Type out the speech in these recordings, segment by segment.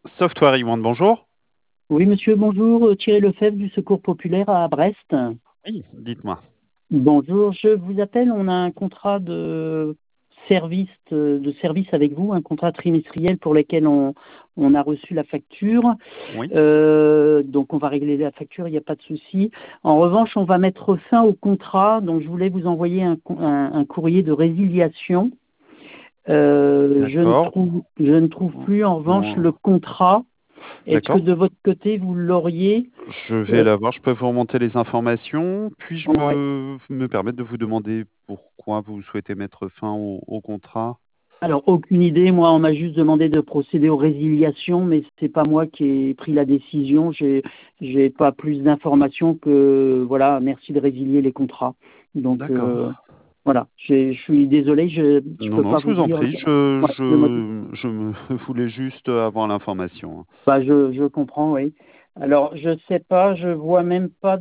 Software One, bonjour. Oui, monsieur, bonjour. Thierry Lefebvre du Secours populaire à Brest. Oui, dites-moi. Bonjour, je vous appelle. On a un contrat de service avec vous, un contrat trimestriel pour lequel on a reçu la facture. Oui, Donc, on va régler la facture, il n'y a pas de souci. En revanche, on va mettre fin au contrat. Donc, je voulais vous envoyer un courrier de résiliation. d'accord. Je ne trouve plus, en revanche, Bon, le contrat. Est-ce que d'accord. de votre côté, vous l'auriez? Je vais l'avoir. Je peux vous remonter les informations. Puis-je Ouais. me permettre de vous demander pourquoi vous souhaitez mettre fin au contrat? Alors, aucune idée. Moi, on m'a juste demandé de procéder aux résiliations, mais c'est pas moi qui ai pris la décision. J'ai pas plus d'informations que, voilà, merci de résilier les contrats. Donc, D'accord. voilà. Je suis désolé, je Non, peux non, pas je vous vous en dire, prie. ouais, le motif. Je me voulais juste avoir l'information. Bah, je comprends, oui. Alors, je sais pas, je vois même pas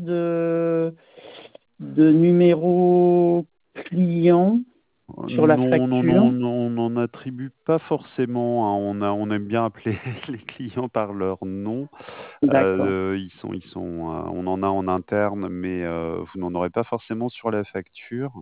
de numéro client sur la Non, non, facture. non, non, on n'en attribue pas forcément, hein. On aime bien appeler les clients par leur nom. D'accord. On en a en interne, mais vous n'en aurez pas forcément sur la facture.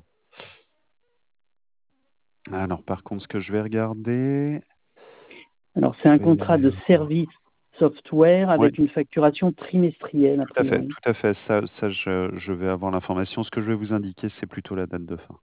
Alors, par contre, ce que je vais regarder, Alors, c'est un il va y contrat de avoir. service software Oui, avec une facturation trimestrielle, a tout à fait, priori. tout à fait. Je vais avoir l'information. Ce que je vais vous indiquer, c'est plutôt la date de fin.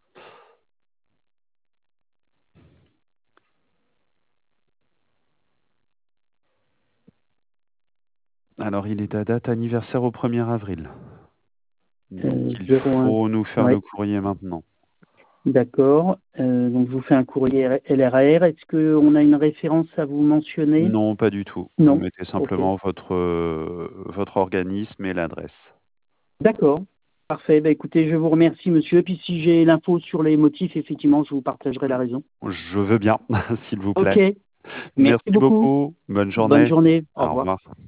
Alors, il est à date anniversaire au 1er avril. Donc, il 01. faut nous faire Oui, le courrier maintenant. d'accord. Donc, je vous fais un courrier LRR. Est-ce qu'on a une référence à vous mentionner? Non, pas du tout. Vous Non. mettez Ok. simplement votre organisme et l'adresse. D'accord. Parfait. Bah, écoutez, je vous remercie, monsieur. Puis, si j'ai l'info sur les motifs, effectivement, je vous partagerai la raison. Je veux bien, s'il vous Ok. plaît. Merci Merci beaucoup. beaucoup. Bonne Bonne journée. journée. Au Au revoir. revoir.